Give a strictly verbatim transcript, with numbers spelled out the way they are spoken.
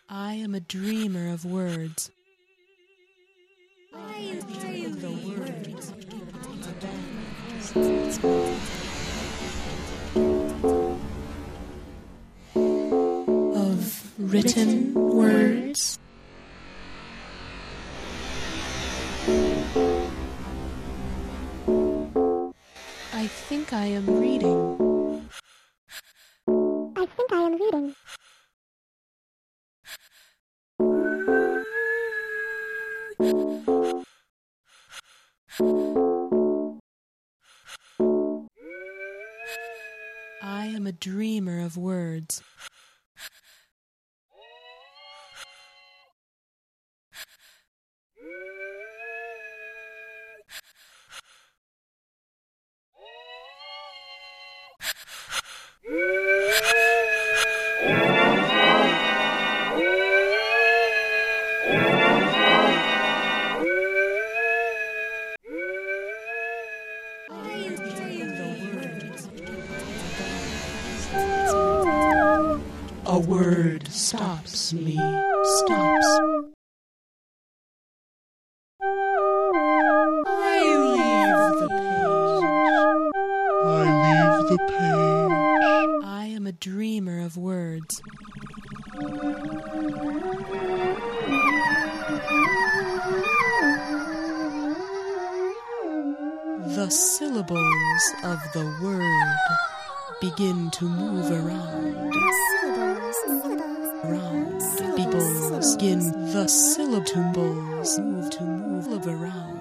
I am a dreamer of words. I am dreaming The words. Of written words. I think I am reading. I think I am reading. I am a dreamer of words. I am dreaming. A word stops me, stops. I leave the page. I leave the page. I am a dreamer of words. The syllables of the word begin to move around. Syllables, syllables. Around. Syllables begin. The syllables move to move around.